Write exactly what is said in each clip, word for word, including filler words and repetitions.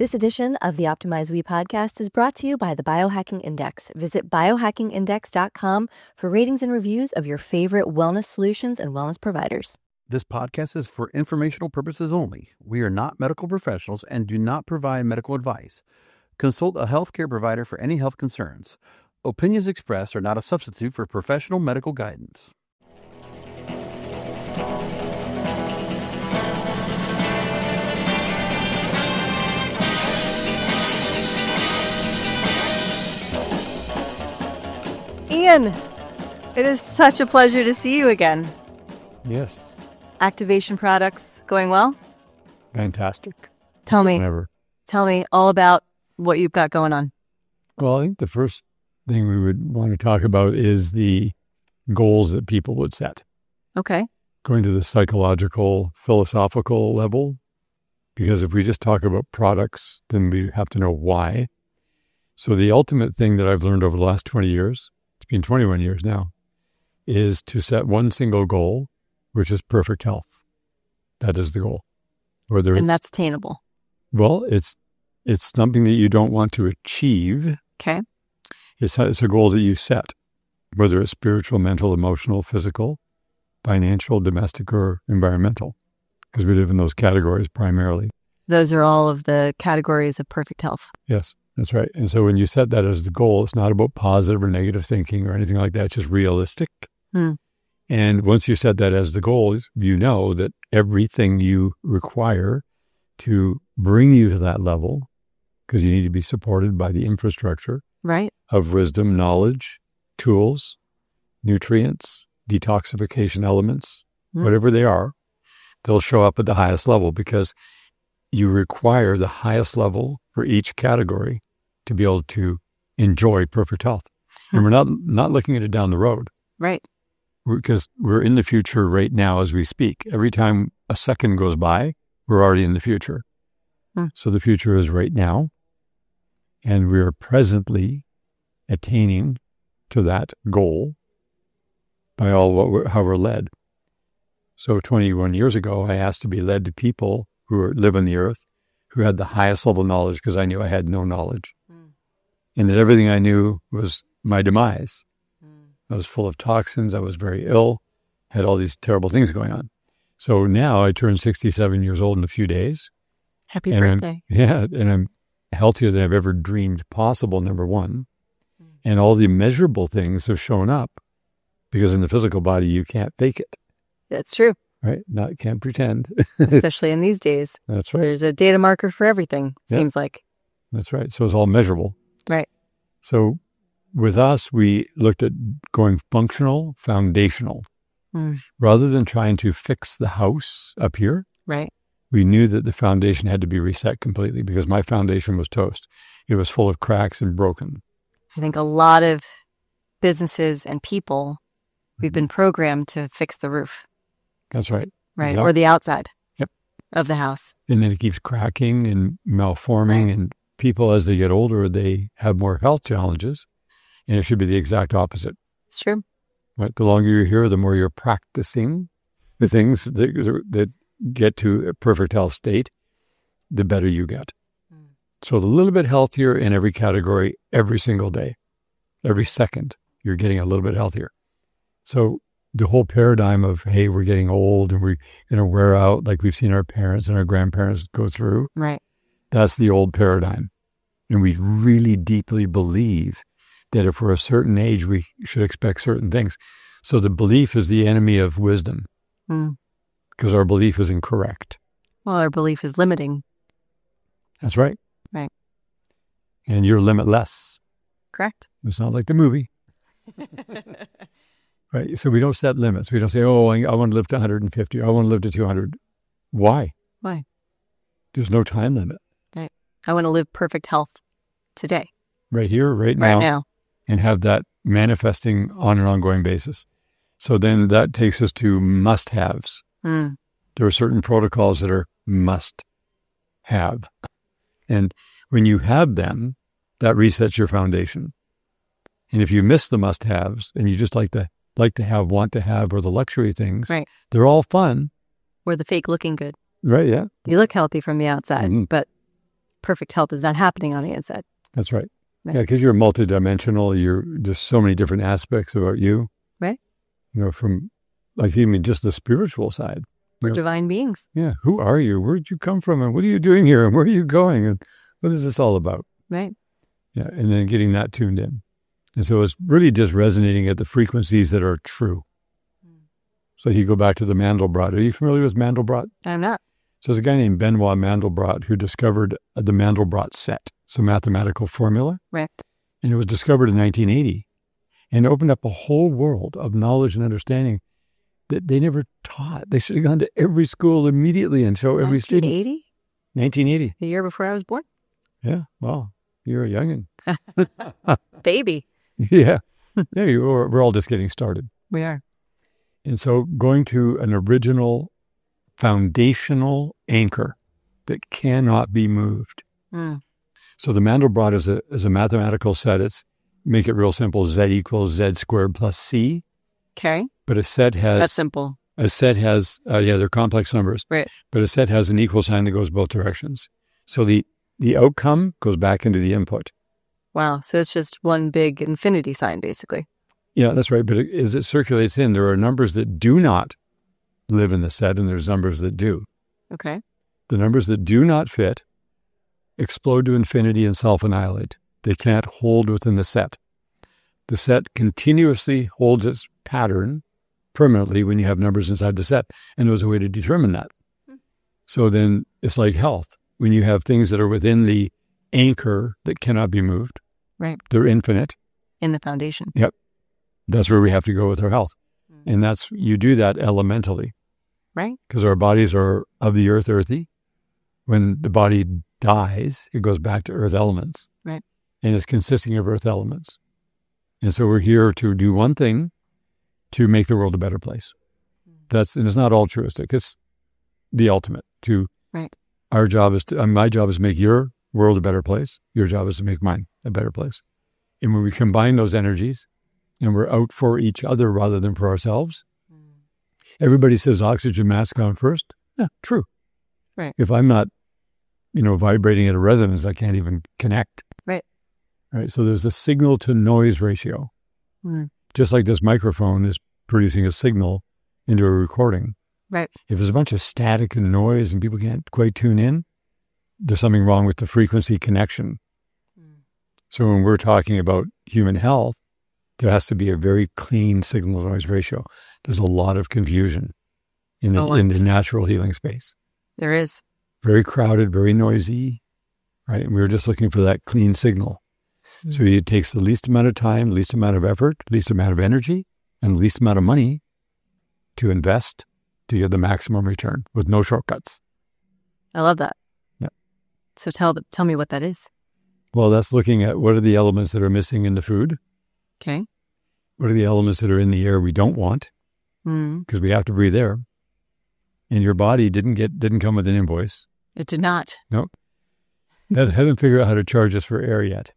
This edition of the Optimize We podcast is brought to you by the Biohacking Index. Visit biohacking index dot com for ratings and reviews of your favorite wellness solutions and wellness providers. This podcast is for informational purposes only. We are not medical professionals and do not provide medical advice. Consult a healthcare provider for any health concerns. Opinions expressed are not a substitute for professional medical guidance. Ian, it is such a pleasure to see you again. Yes. Activation Products going well? Fantastic. Tell me, Never. tell me all about what you've got going on. Well, I think the first thing we would want to talk about is the goals that people would set. Okay. Going to the psychological, philosophical level, because if we just talk about products, then we have to know why. So the ultimate thing that I've learned over the last twenty years, it's been twenty-one years now, is to set one single goal, which is perfect health. That is the goal. Whether And it's, that's attainable. well, it's it's something that you don't want to achieve. Okay. It's, it's a goal that you set, whether it's spiritual, mental, emotional, physical, financial, domestic, or environmental, because we live in those categories primarily. Those are all of the categories of perfect health. Yes, that's right. And so when you set that as the goal, it's not about positive or negative thinking or anything like that. It's just realistic. Hmm. And once you set that as the goal, you know that everything you require to bring you to that level, because you need to be supported by the infrastructure Right. of wisdom, knowledge, tools, nutrients, detoxification elements, Hmm. whatever they are, they'll show up at the highest level because you require the highest level for each category to be able to enjoy perfect health. Hmm. And we're not not looking at it down the road. Right. Because we're in the future right now as we speak. Every time a second goes by, we're already in the future. Hmm. So the future is right now, and we are presently attaining to that goal by all what we're, how we're led. So twenty-one years ago, I asked to be led to people who are, live on the earth, who had the highest level of knowledge, because I knew I had no knowledge, Hmm. and that everything I knew was my demise. I was full of toxins. I was very ill, had all these terrible things going on. So now I turned sixty-seven years old in a few days. Happy and I'm- birthday. yeah, and I'm healthier than I've ever dreamed possible, number one. And all the measurable things have shown up because in the physical body, you can't fake it, That's true, right? Not can't pretend. especially in these days. That's right. There's a data marker for everything, Yeah. seems like. That's right. So it's all measurable. Right. So with us, we looked at going functional, foundational. Hmm. Rather than trying to fix the house up here, Right. we knew that the foundation had to be reset completely because my foundation was toast. It was full of cracks and broken. I think a lot of businesses and people, we've been programmed to fix the roof, That's right. right? Exactly. Or the outside Yep. of the house. And then it keeps cracking and malforming. Right. And people, as they get older, they have more health challenges. And it should be the exact opposite. It's true. Right? The longer you're here, the more you're practicing the things that, that get to a perfect health state, the better you get. Mm. So a little bit healthier in every category, every single day, every second, you're getting a little bit healthier. So the whole paradigm of, hey, we're getting old and we're going to wear out like we've seen our parents and our grandparents go through, Right. that's the old paradigm. And we really deeply believe that if we're a certain age, we should expect certain things. So the belief is the enemy of wisdom Mm. because our belief is incorrect. Well, our belief is limiting. That's right. Right. And you're limitless. Correct. It's not like the movie. Right. So we don't set limits. We don't say, oh, I, I want to live to one hundred fifty. I want to live to two hundred. Why? Why? There's no time limit. Right. I want to live perfect health today, Right here, right now. right now. And have that manifesting on an ongoing basis. So then that takes us to must-haves. Mm. There are certain protocols that are must-have. And when you have them, that resets your foundation. And if you miss the must-haves and you just like to like to have, want to have, or the luxury things, Right. they're all fun. Or the fake looking good. Right, yeah. You look healthy from the outside, Mhm. but perfect health is not happening on the inside. That's right. Right. Yeah, because you're multidimensional. You're just so many different aspects about you. Right. You know, from like even just the spiritual side. We're You know, divine beings. yeah. Who are you? Where did you come from? And what are you doing here? And where are you going? And what is this all about? Right. Yeah. And then getting that tuned in. And so it's really just resonating at the frequencies that are true. So you go back to the Mandelbrot. Are you familiar with Mandelbrot? I'm not. So there's a guy named Benoit Mandelbrot who discovered the Mandelbrot set. It's a mathematical formula. Right. And it was discovered in nineteen eighty and opened up a whole world of knowledge and understanding that they never taught. They should have gone to every school immediately and show every student. nineteen eighty? nineteen eighty. The year before I was born? Yeah. Well, you're a youngin'. Baby. Yeah. Yeah, you are. We're all just getting started. We are. And so going to an original foundational anchor that cannot be moved. Mm. So the Mandelbrot is a is a mathematical set. It's, make it real simple, Z equals Z squared plus C. Okay. But a set has... That's simple. A set has, uh, yeah, they're complex numbers. Right. But a set has an equal sign that goes both directions. So the, the outcome goes back into the input. Wow. So it's just one big infinity sign, basically. Yeah, that's right. But it, as it circulates in, there are numbers that do not live in the set, and there's numbers that do. Okay. The numbers that do not fit explode to infinity and self-annihilate. They can't hold within the set. The set continuously holds its pattern permanently when you have numbers inside the set, and there's a way to determine that. Hmm. So then it's like health. When you have things that are within the anchor that cannot be moved, right? They're infinite. In the foundation. Yep. That's where we have to go with our health. Hmm. And that's, you do that elementally. Right. Because our bodies are of the earth, earthy. When the body dies, it goes back to earth elements. Right. And it's consisting of earth elements. And so we're here to do one thing to make the world a better place. That's, and it's not altruistic. It's the ultimate. To right. Our job is to, uh, my job is to make your world a better place. Your job is to make mine a better place. And when we combine those energies and we're out for each other rather than for ourselves, mm. Everybody says oxygen mask on first. Yeah, true. Right. If I'm not, you know, vibrating at a resonance, I can't even connect. Right. Right. So there's a signal to noise ratio. Mm. Just like this microphone is producing a signal into a recording. Right. If there's a bunch of static and noise and people can't quite tune in, there's something wrong with the frequency connection. Mm. So when we're talking about human health, there has to be a very clean signal to noise ratio. There's a lot of confusion in the, in the natural healing space. There is. Very crowded, very noisy, right? And we were just looking for that clean signal. Mm. So it takes the least amount of time, least amount of effort, least amount of energy, and least amount of money to invest to get the maximum return with no shortcuts. I love that. Yeah. So tell the, tell me what that is. Well, that's looking at what are the elements that are missing in the food. Okay. What are the elements that are in the air we don't want? Because mm. we have to breathe air. And your body didn't get didn't come with an invoice. It did not. No. Nope. Haven't figured out how to charge us for air yet.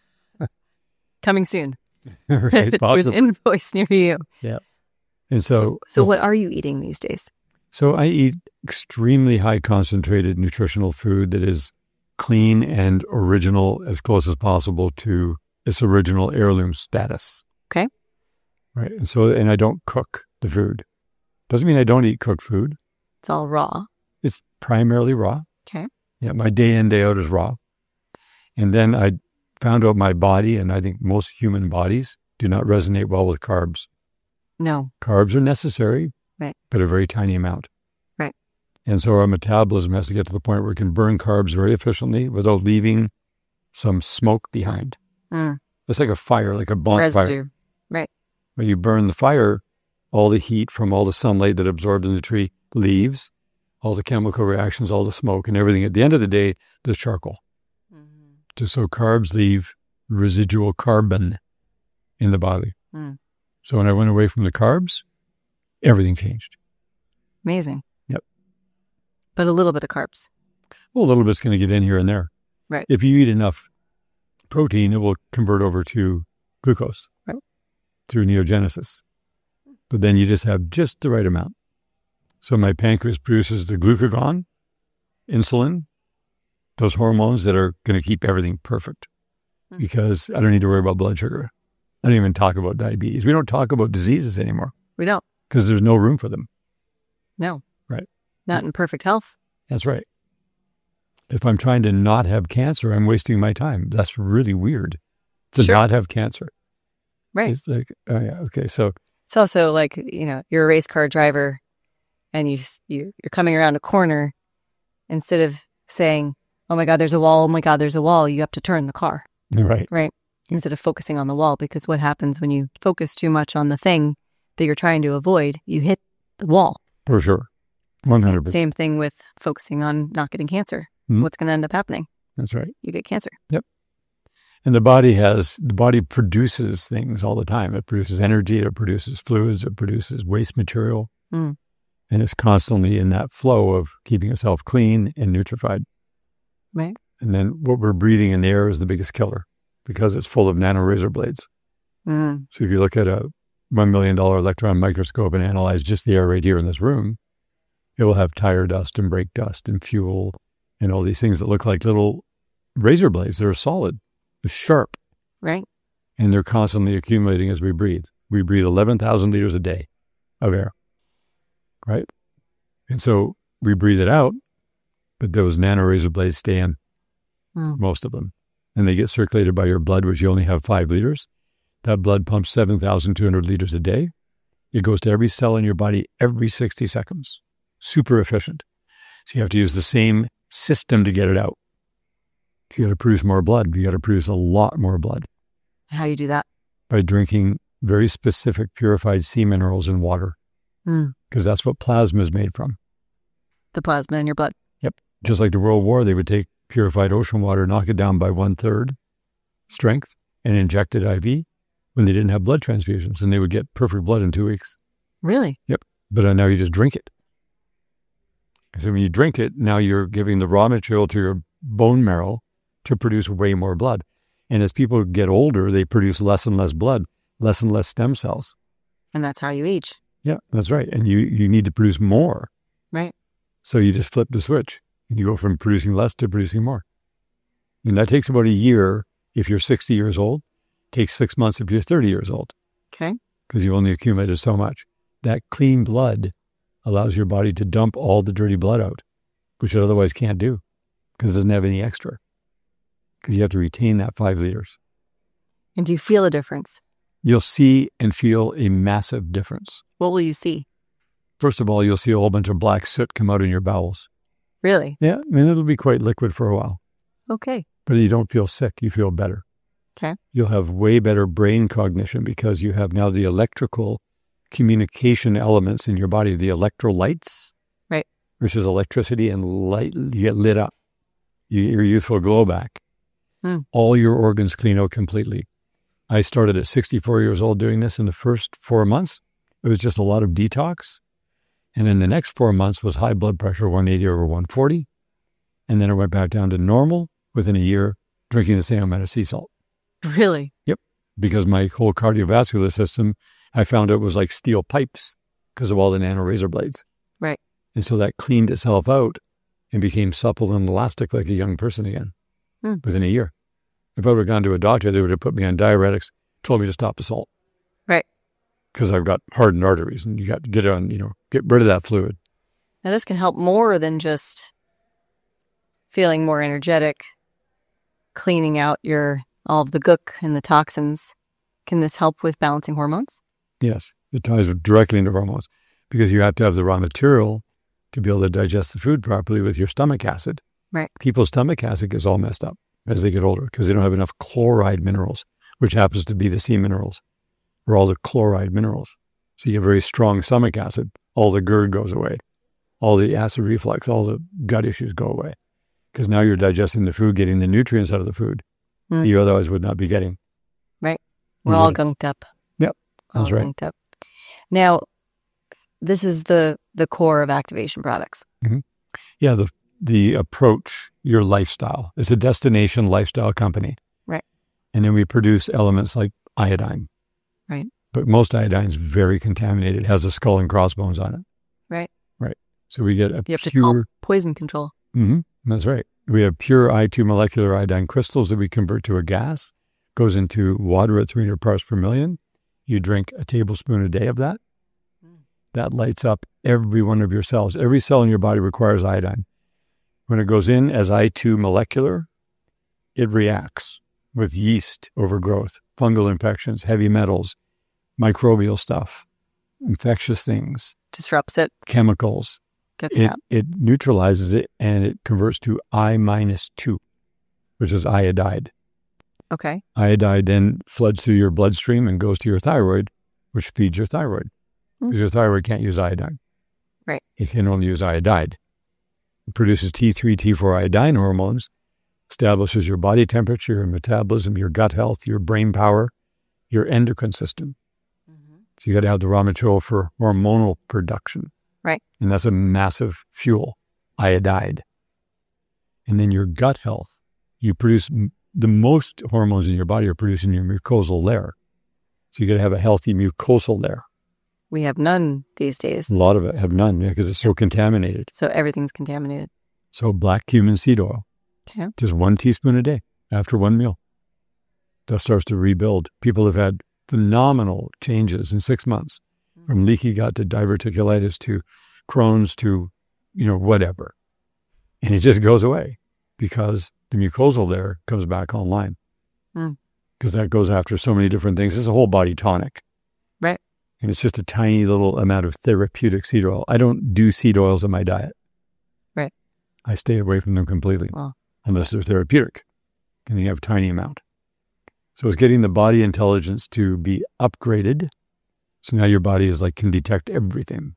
Coming soon. Right, there's an invoice near you. Yeah. And so... So what are you eating these days? So I eat extremely high concentrated nutritional food that is clean and original as close as possible to its original heirloom status. Okay. Right. And so, and I don't cook the food. Doesn't mean I don't eat cooked food. It's all raw. It's primarily raw. Okay. Yeah. My day in, day out is raw. And then I found out my body, and I think most human bodies do not resonate well with carbs. No. Carbs are necessary, right, but a very tiny amount. Right. And so our metabolism has to get to the point where it can burn carbs very efficiently without leaving some smoke behind. Mm. It's like a fire, like a bonfire. Residue. Right. When you burn the fire, all the heat from all the sunlight that absorbed in the tree leaves, all the chemical reactions, all the smoke and everything. At the end of the day, there's charcoal. Mm-hmm. Just so carbs leave residual carbon in the body. Mm. So when I went away from the carbs, everything changed. Amazing. Yep. But a little bit of carbs. Well, a little bit's going to get in here and there. Right. If you eat enough protein, it will convert over to glucose. Right. Through neogenesis. But then you just have just the right amount. So my pancreas produces the glucagon, insulin, those hormones that are going to keep everything perfect, mm-hmm. because I don't need to worry about blood sugar. I don't even talk about diabetes. We don't talk about diseases anymore. We don't. Because there's no room for them. No. Right. Not in perfect health. That's right. If I'm trying to not have cancer, I'm wasting my time. That's really weird to sure. not have cancer. Right. It's like, oh yeah, okay. So it's also like, you know, you're a race car driver and you, you, you're coming around a corner. Instead of saying, oh my God, there's a wall. Oh my God, there's a wall. You have to turn the car. Right. Right. Instead of focusing on the wall, because what happens when you focus too much on the thing that you're trying to avoid, you hit the wall. For sure. one hundred percent. Same thing with focusing on not getting cancer. Mm-hmm. What's going to end up happening? That's right. You get cancer. Yep. And the body has, the body produces things all the time. It produces energy, it produces fluids, it produces waste material. Mm. And it's constantly in that flow of keeping itself clean and nutrified. Right. And then what we're breathing in the air is the biggest killer because it's full of nano razor blades. Mm. So if you look at a one million dollars electron microscope and analyze just the air right here in this room, it will have tire dust and brake dust and fuel and all these things that look like little razor blades. They're solid, they're sharp. Right. And they're constantly accumulating as we breathe. We breathe eleven thousand liters a day of air, right? And so we breathe it out, but those nano razor blades stay in, mm. most of them. And they get circulated by your blood, which you only have five liters. That blood pumps seven thousand two hundred liters a day. It goes to every cell in your body every sixty seconds. Super efficient. So you have to use the same system to get it out. You got to produce more blood. You got to produce a lot more blood. How do you do that? By drinking very specific purified sea minerals in water. Because mm. that's what plasma is made from. The plasma in your blood. Yep. Just like the World War, they would take purified ocean water, knock it down by one third strength, and inject it I V when they didn't have blood transfusions, and they would get perfect blood in two weeks. Really? Yep. But uh, now you just drink it. So when you drink it, now you're giving the raw material to your bone marrow to produce way more blood. And as people get older, they produce less and less blood, less and less stem cells. And that's how you age. Yeah, that's right. And you, you need to produce more. Right. So you just flip the switch and you go from producing less to producing more. And that takes about a year if you're sixty years old. It takes six months if you're thirty years old. Okay. Because you only accumulated so much. That clean blood allows your body to dump all the dirty blood out, which it otherwise can't do because it doesn't have any extra. Because you have to retain that five liters. And do you feel a difference? You'll see and feel a massive difference. What will you see? First of all, you'll see a whole bunch of black soot come out in your bowels. Really? Yeah, I mean, it'll be quite liquid for a while. Okay. But you don't feel sick. You feel better. Okay. You'll have way better brain cognition because you have now the electrical communication elements in your body, the electrolytes. Right. Which is electricity and light. You get lit up. You, your youthful glow back. Hmm. All your organs clean out completely. I started at sixty-four years old doing this. In the first four months, it was just a lot of detox. And then the next four months was high blood pressure, one eighty over one forty. And then it went back down to normal within a year, drinking the same amount of sea salt. Really? Yep. Because my whole cardiovascular system, I found it was like steel pipes because of all the nano razor blades. Right. And so that cleaned itself out and became supple and elastic like a young person again hmm. within a year. If I would have gone to a doctor, they would have put me on diuretics, told me to stop the salt. Right. Because I've got hardened arteries and you got to get on, you know, get rid of that fluid. Now this can help more than just feeling more energetic, cleaning out your all of the gook and the toxins. Can this help with balancing hormones? Yes, it ties directly into hormones because you have to have the raw material to be able to digest the food properly with your stomach acid. Right. People's stomach acid gets all messed up as they get older because they don't have enough chloride minerals, which happens to be the sea minerals, or all the chloride minerals. So you have very strong stomach acid. All the GERD goes away. All the acid reflux, all the gut issues go away because now you're digesting the food, getting the nutrients out of the food mm. you otherwise would not be getting. Right. We're all gunked up. Yep, that's all right. Gunked up. Now, this is the, the core of Activation Products. Mm-hmm. Yeah, the the approach, your lifestyle. It's a destination lifestyle company. Right. And then we produce elements like iodine. Right. But most iodine is very contaminated. It has a skull and crossbones on it. Right. Right. So we get a you have pure... to call poison control. Mm-hmm. That's right. We have pure I two molecular iodine crystals that we convert to a gas, goes into water at three hundred parts per million. You drink a tablespoon a day of that. Mm. That lights up every one of your cells. Every cell in your body requires iodine. When it goes in as I two molecular, it reacts with yeast overgrowth, fungal infections, heavy metals, microbial stuff, infectious things. Disrupts it. Chemicals. Gets it, it out. It neutralizes it and it converts to I minus two, which is iodide. Okay. Iodide then floods through your bloodstream and goes to your thyroid, which feeds your thyroid. Because mm. your thyroid can't use iodine. Right. It can only use iodide. It produces T three, T four iodine hormones, establishes your body temperature, your metabolism, your gut health, your brain power, your endocrine system. Mm-hmm. So you got to have the raw material for hormonal production. Right. And that's a massive fuel, iodide. And then your gut health. You produce, the most hormones in your body are produced in your mucosal layer. So you got to have a healthy mucosal layer. We have none these days. A lot of it have none because yeah, it's so contaminated. So everything's contaminated. So black cumin seed oil. Okay. Just one teaspoon a day after one meal. That starts to rebuild. People have had phenomenal changes in six months. From leaky gut to diverticulitis to Crohn's to, you know, whatever. And it just goes away because the mucosal layer comes back online. Mm. Because that goes after so many different things. It's a whole body tonic. Right. And it's just a tiny little amount of therapeutic seed oil. I don't do seed oils in my diet. Right. I stay away from them completely. Wow. Unless they're therapeutic. And you have a tiny amount. So it's getting the body intelligence to be upgraded. So now your body is like, can detect everything.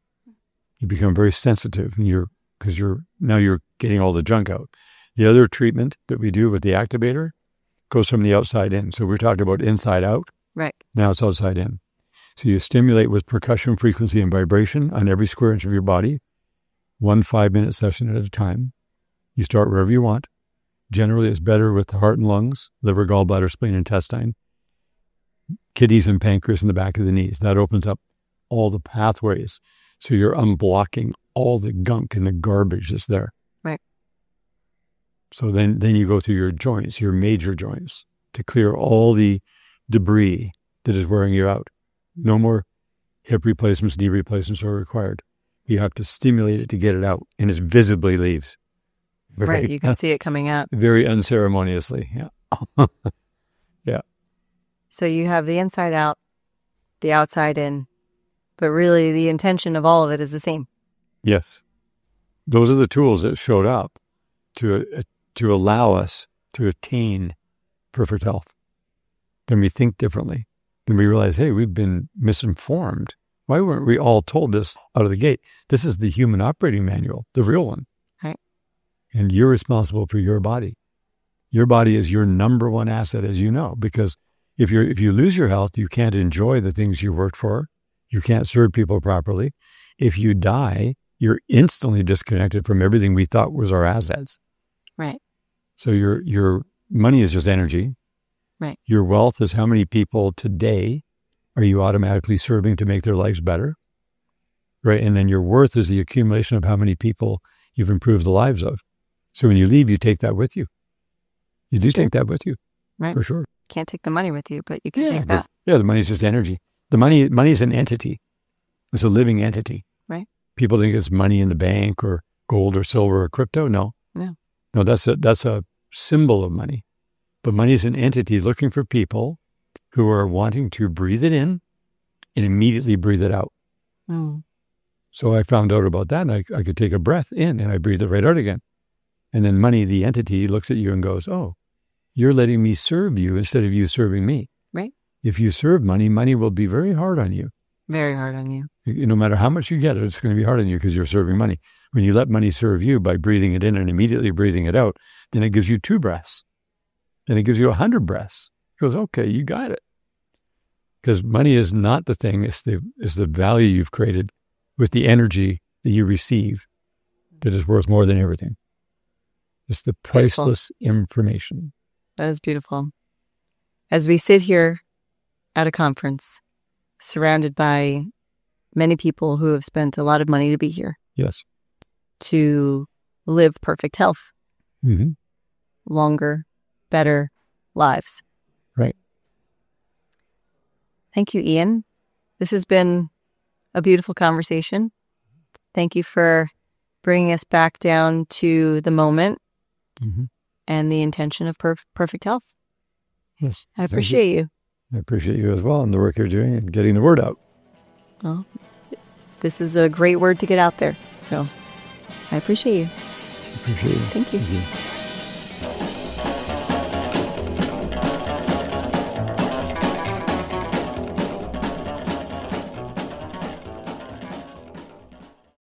You become very sensitive and you're, because you're, now you're getting all the junk out. The other treatment that we do with the activator goes from the outside in. So we're talking about inside out. Right. Now it's outside in. So you stimulate with percussion, frequency, and vibration on every square inch of your body, one five-minute session at a time. You start wherever you want. Generally, it's better with the heart and lungs, liver, gallbladder, spleen, intestine. Kidneys and pancreas in the back of the knees. That opens up all the pathways. So you're unblocking all the gunk and the garbage that's there. Right. So then, then you go through your joints, your major joints, to clear all the debris that is wearing you out. No more hip replacements, knee replacements are required. You have to stimulate it to get it out, and it visibly leaves. Very, right, you can see it coming out. Very unceremoniously, yeah. Yeah. So you have the inside out, the outside in, but really the intention of all of it is the same. Yes. Those are the tools that showed up to uh, to allow us to attain perfect health. Then we think differently. Then we realize, hey, we've been misinformed. Why weren't we all told this out of the gate? This is the human operating manual, the real one. Right. And you're responsible for your body. Your body is your number one asset, as you know, because If you if you lose your health, you can't enjoy the things you worked for. You can't serve people properly. If you die, you're instantly disconnected from everything we thought was our assets. Right. So your your money is just energy. Right. Your wealth is how many people today are you automatically serving to make their lives better? Right. And then your worth is the accumulation of how many people you've improved the lives of. So when you leave, you take that with you. You do take that with you. Right. For sure. Can't take the money with you, but you can yeah, take that. Yeah, the money is just energy. The money money is an entity. It's a living entity. Right. People think it's money in the bank or gold or silver or crypto. No. No. No, that's a that's a symbol of money. But money is an entity looking for people who are wanting to breathe it in and immediately breathe it out. Mm. So I found out about that, and I, I could take a breath in and I breathe it right out again. And then money, the entity, looks at you and goes, oh, you're letting me serve you instead of you serving me. Right. If you serve money, money will be very hard on you. Very hard on you. No matter how much you get, it's going to be hard on you because you're serving money. When you let money serve you by breathing it in and immediately breathing it out, then it gives you two breaths. Then it gives you a hundred breaths. It goes, okay, you got it. Because money is not the thing. It's the, it's the value you've created with the energy that you receive that is worth more than everything. It's the priceless beautiful. Information. That is beautiful. As we sit here at a conference, surrounded by many people who have spent a lot of money to be here. Yes. To live perfect health. Mm-hmm. longer, better lives. Right. Thank you, Ian. This has been a beautiful conversation. Thank you for bringing us back down to the moment Mm-hmm. and the intention of perf- perfect health. Yes. I appreciate you. I appreciate you as well and the work you're doing and getting the word out. Well, this is a great word to get out there. So I appreciate you. Appreciate you. Thank you. Thank you.